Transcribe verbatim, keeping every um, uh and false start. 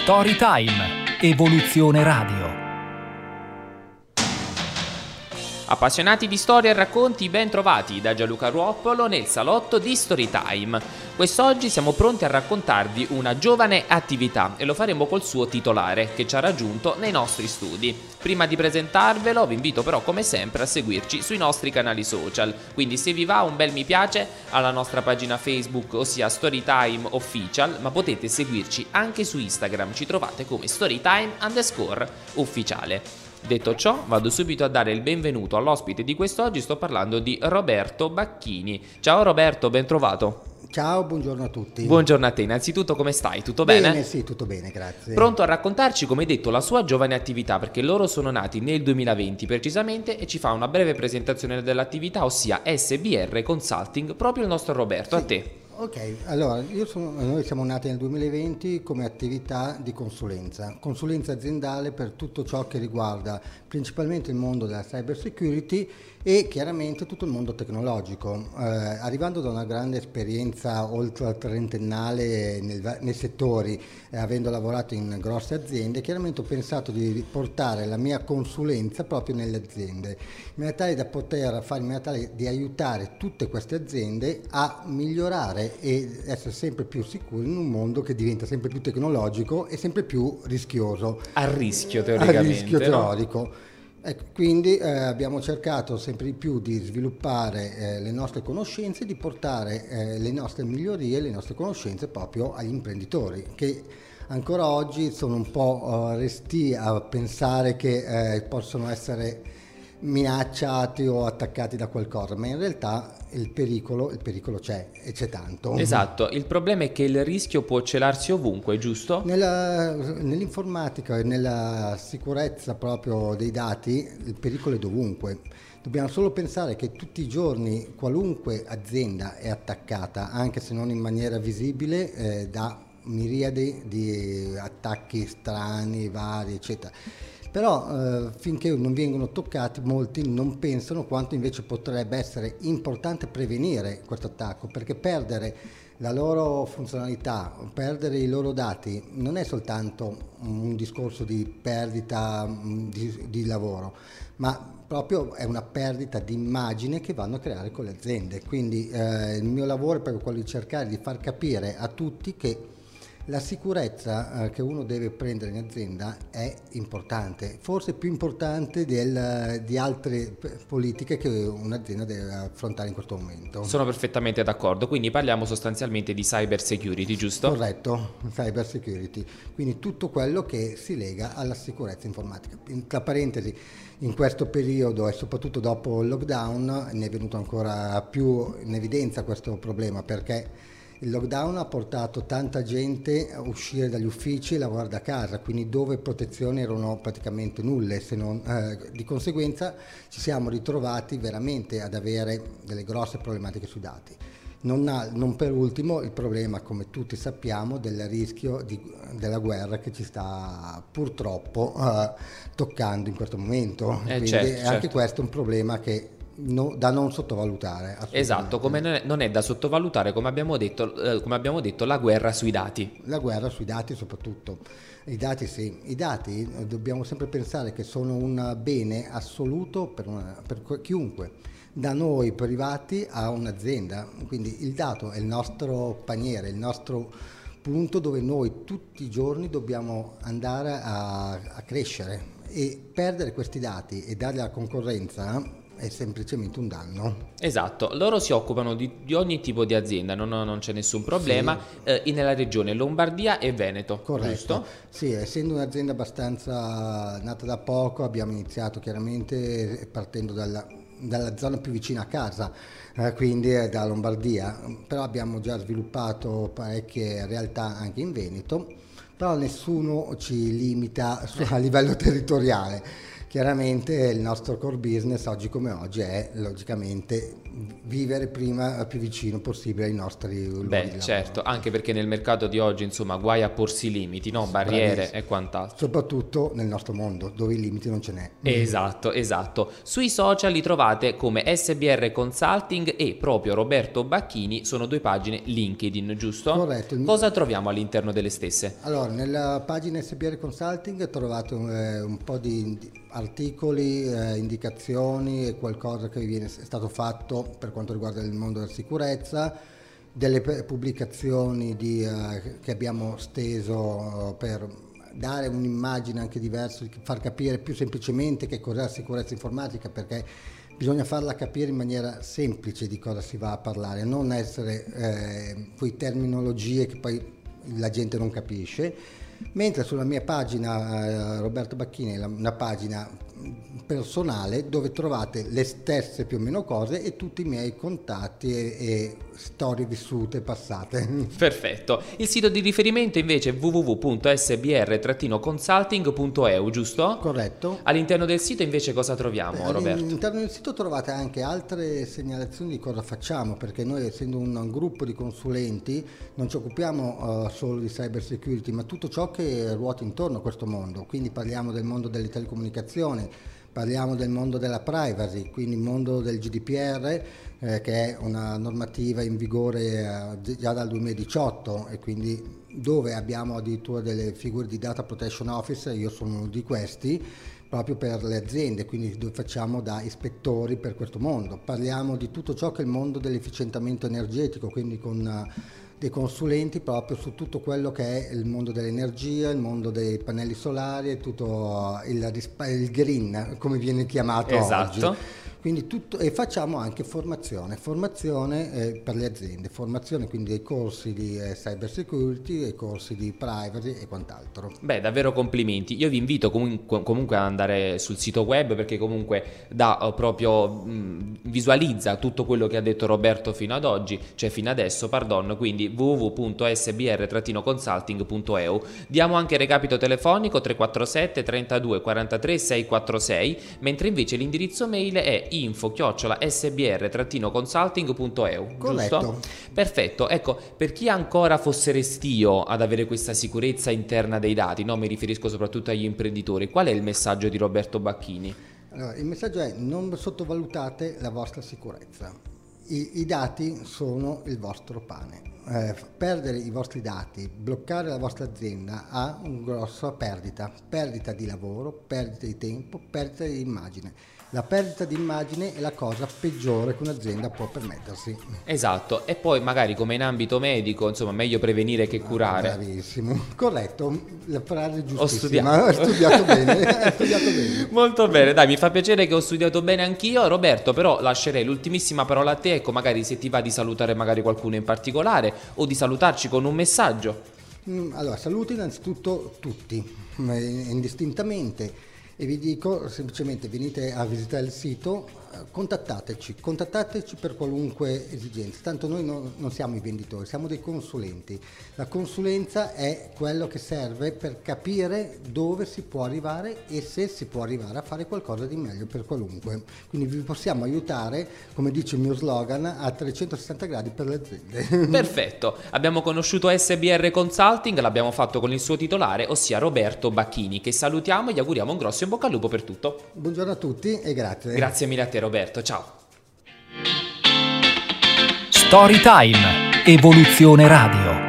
Storytime, Evoluzione Radio. Appassionati di storia e racconti, ben trovati da Gianluca Ruoppolo nel salotto di Storytime. Quest'oggi siamo pronti a raccontarvi una giovane attività e lo faremo col suo titolare che ci ha raggiunto nei nostri studi. Prima di presentarvelo vi invito però come sempre a seguirci sui nostri canali social, quindi se vi va un bel mi piace alla nostra pagina Facebook, ossia Storytime Official, ma potete seguirci anche su Instagram, ci trovate come Storytime underscore ufficiale. Detto ciò, vado subito a dare il benvenuto all'ospite di quest'oggi, sto parlando di Roberto Bacchini. Ciao Roberto, ben trovato. Ciao, buongiorno a tutti. Buongiorno a te, innanzitutto come stai? Tutto bene? Bene, sì, tutto bene, grazie. Pronto a raccontarci, come detto, la sua giovane attività, perché loro sono nati nel duemilaventi precisamente, e ci fa una breve presentazione dell'attività, ossia S B R Consulting, proprio il nostro Roberto, sì. A te. Ok, allora io sono, noi siamo nati nel duemilaventi come attività di consulenza, consulenza aziendale per tutto ciò che riguarda principalmente il mondo della cyber security e chiaramente tutto il mondo tecnologico. Eh, arrivando da una grande esperienza oltre trentennale nel, nei settori, eh, avendo lavorato in grosse aziende, chiaramente ho pensato di portare la mia consulenza proprio nelle aziende, in maniera tale da poter fare, in maniera tale di aiutare tutte queste aziende a migliorare e essere sempre più sicuri in un mondo che diventa sempre più tecnologico e sempre più rischioso. A rischio teoricamente. A rischio no? teorico. Ecco, quindi eh, abbiamo cercato sempre di più di sviluppare eh, le nostre conoscenze, di portare eh, le nostre migliorie, le nostre conoscenze proprio agli imprenditori che ancora oggi sono un po' uh, resti a pensare che eh, possono essere minacciati o attaccati da qualcosa, ma in realtà il pericolo, il pericolo c'è e c'è tanto. Esatto, il problema è che il rischio può celarsi ovunque, giusto? Nella, nell'informatica e nella sicurezza proprio dei dati il pericolo è dovunque. Dobbiamo solo pensare che tutti i giorni qualunque azienda è attaccata, anche se non in maniera visibile, eh, da miriadi di attacchi strani, vari, eccetera. Però eh, finché non vengono toccati molti non pensano quanto invece potrebbe essere importante prevenire questo attacco, perché perdere la loro funzionalità, perdere i loro dati non è soltanto un discorso di perdita di, di lavoro, ma proprio è una perdita di immagine che vanno a creare con le aziende. Quindi eh, il mio lavoro è proprio quello di cercare di far capire a tutti che la sicurezza eh, che uno deve prendere in azienda è importante, forse più importante del, di altre p- politiche che un'azienda deve affrontare in questo momento. Sono perfettamente d'accordo, quindi parliamo sostanzialmente di cyber security, giusto? Corretto, cyber security, quindi tutto quello che si lega alla sicurezza informatica. In, tra parentesi, in questo periodo e soprattutto dopo il lockdown ne è venuto ancora più in evidenza questo problema, perché il lockdown ha portato tanta gente a uscire dagli uffici e lavorare da casa, quindi dove protezioni erano praticamente nulle, se non, eh, di conseguenza ci siamo ritrovati veramente ad avere delle grosse problematiche sui dati. Non, ha, non per ultimo il problema, come tutti sappiamo, del rischio di, della guerra che ci sta purtroppo eh, toccando in questo momento. Eh, quindi certo, anche certo. questo è un problema che No, da non sottovalutare. Esatto, come non è, non è da sottovalutare, come abbiamo detto, eh, come abbiamo detto, la guerra sui dati. La guerra sui dati soprattutto. I dati sì, i dati eh, dobbiamo sempre pensare che sono un bene assoluto per, una, per chiunque, da noi privati a un'azienda, quindi il dato è il nostro paniere, il nostro punto dove noi tutti i giorni dobbiamo andare a, a crescere, e perdere questi dati e darli alla concorrenza è semplicemente un danno. Esatto, loro si occupano di, di ogni tipo di azienda, non, non c'è nessun problema, sì. eh, nella regione Lombardia e Veneto, corretto, giusto? Sì, essendo un'azienda abbastanza nata da poco, abbiamo iniziato chiaramente partendo dalla, dalla zona più vicina a casa, eh, quindi eh, da Lombardia, però abbiamo già sviluppato parecchie realtà anche in Veneto, però nessuno ci limita a livello territoriale. chiaramente il nostro core business oggi come oggi è logicamente vivere prima più vicino possibile ai nostri luoghi Beh, di lavoro. certo, anche perché nel mercato di oggi, insomma, guai a porsi limiti, no? Barriere Bravissimo. e quant'altro. Soprattutto nel nostro mondo, dove i limiti non ce n'è. Esatto, esatto. Sui social li trovate come S B R Consulting e proprio Roberto Bacchini, sono due pagine LinkedIn, giusto? Corretto. Cosa troviamo all'interno delle stesse? Allora, nella pagina S B R Consulting trovate eh, un po' di di articoli, eh, indicazioni e qualcosa che viene, è stato fatto per quanto riguarda il mondo della sicurezza, delle pe- pubblicazioni di, eh, che abbiamo steso eh, per dare un'immagine anche diversa, far capire più semplicemente che cos'è la sicurezza informatica, perché bisogna farla capire in maniera semplice di cosa si va a parlare, non essere eh, quei terminologie che poi la gente non capisce. Mentre sulla mia pagina eh, Roberto Bacchini è una pagina personale dove trovate le stesse più o meno cose e tutti i miei contatti e, e storie vissute passate. Perfetto. Il sito di riferimento invece è w w w punto s b r consulting punto e u, giusto? Corretto. All'interno del sito invece cosa troviamo, Roberto? All'interno del sito trovate anche altre segnalazioni di cosa facciamo, perché noi, essendo un gruppo di consulenti, non ci occupiamo uh, solo di cyber security, ma tutto ciò che ruota intorno a questo mondo. Quindi parliamo del mondo delle telecomunicazioni, parliamo del mondo della privacy, quindi il mondo del G D P R, eh, che è una normativa in vigore eh, già dal duemiladiciotto, e quindi dove abbiamo addirittura delle figure di data protection officer, io sono uno di questi, proprio per le aziende, quindi dove facciamo da ispettori per questo mondo. Parliamo di tutto ciò che è il mondo dell'efficientamento energetico, quindi con uh, dei consulenti proprio su tutto quello che è il mondo dell'energia, il mondo dei pannelli solari e tutto uh, il, il green, come viene chiamato esatto. oggi. Quindi tutto, e facciamo anche formazione, formazione eh, per le aziende, formazione quindi dei corsi di eh, cyber security, dei corsi di privacy e quant'altro. Beh, davvero complimenti. Io vi invito comunque, comunque ad andare sul sito web, perché comunque dà uh, proprio mh, visualizza tutto quello che ha detto Roberto fino ad oggi, cioè fino adesso, pardon, quindi w w w punto s b r consulting punto e u. Diamo anche il recapito telefonico tre quattro sette trentadue quarantatré seicentoquarantasei, mentre invece l'indirizzo mail è info chiocciola s b r consulting punto e u. Corretto. Giusto? Perfetto. Ecco, per chi ancora fosse restio ad avere questa sicurezza interna dei dati, no? Mi riferisco soprattutto agli imprenditori, qual è il messaggio di Roberto Bacchini? Allora, il messaggio è: non sottovalutate la vostra sicurezza. I, i dati sono il vostro pane. Eh, perdere i vostri dati, bloccare la vostra azienda ha una grossa perdita, perdita di lavoro, perdita di tempo, perdita di immagine. La perdita di immagine è la cosa peggiore che un'azienda può permettersi. Esatto, e poi magari come in ambito medico, insomma, meglio prevenire che curare. Ah, bravissimo, corretto, la frase è giustissima. Ho studiato, ho studiato bene, ho studiato bene. Molto bene, dai, mi fa piacere che ho studiato bene anch'io. Roberto, però lascerei l'ultimissima parola a te, ecco, magari se ti va di salutare magari qualcuno in particolare o di salutarci con un messaggio. Allora, saluto innanzitutto tutti, indistintamente. E vi dico semplicemente: venite a visitare il sito, contattateci, contattateci per qualunque esigenza, tanto noi no, non siamo i venditori, siamo dei consulenti. La consulenza è quello che serve per capire dove si può arrivare e se si può arrivare a fare qualcosa di meglio per qualunque. Quindi vi possiamo aiutare, come dice il mio slogan, a trecentosessanta gradi per le aziende. Perfetto, abbiamo conosciuto S B R Consulting, l'abbiamo fatto con il suo titolare, ossia Roberto Bacchini, che salutiamo e gli auguriamo un grosso in bocca al lupo per tutto. Buongiorno a tutti e grazie. Grazie mille a te, Roberto, ciao. Storytime, Evoluzione Radio.